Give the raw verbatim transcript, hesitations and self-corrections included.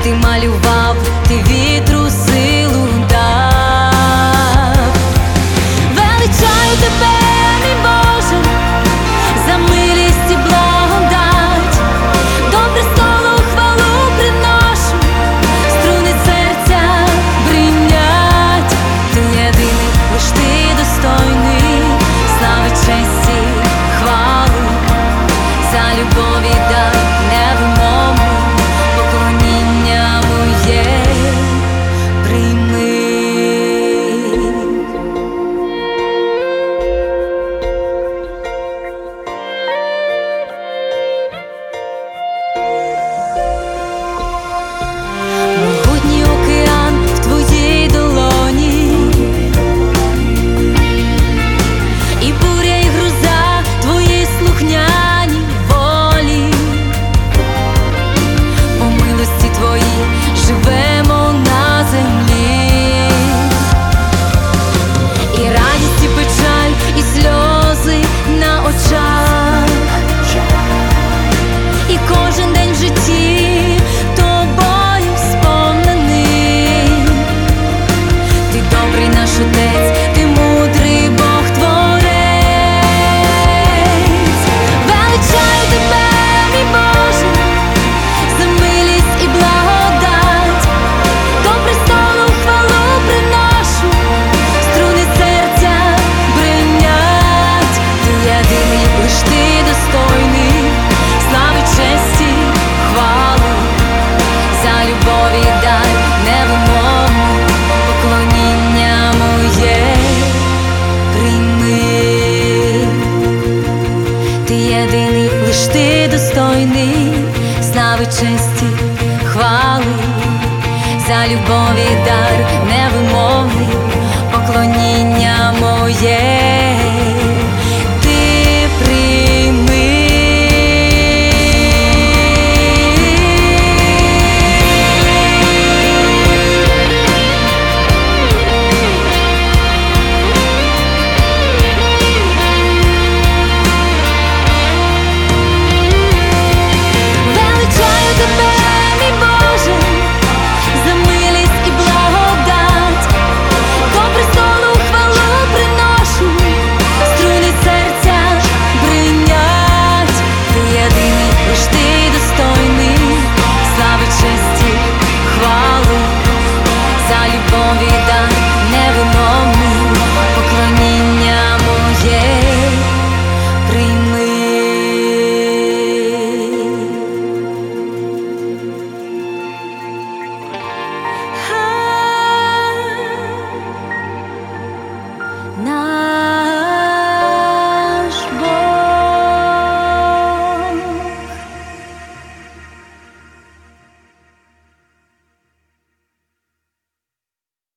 ти малював, ти вітру силу дав. Величаю тебе, мій Боже, за милість і благодать, до престолу хвалу приношу, струни серця бринять. Ти єдиний, лиш ти достойний слави, честі, хвали, за любові дай невимовний, поклоніння моє прийми. Могутній океан в твоїй долоні, і буря, і гроза твої слухняні волі. По милості твоїй живемо на землі, і радість, і печаль, і сльози на очах, і кожен день в житті тобою сповнений. Ти добрий наш Отець, ти мудрий Бог Творець. Величаю тебе, мій Боже, за милість і благодать, до престолу хвалу приношу, струни серця бринять. Ти єдиний, лиш ти достойний слави, честі, хвали, за любові дай невимовний, поклоніння моє прийми. Ти єдиний, лиш ти достойний слави, честі, хвали, за любові дар невимовний, поклоніння моє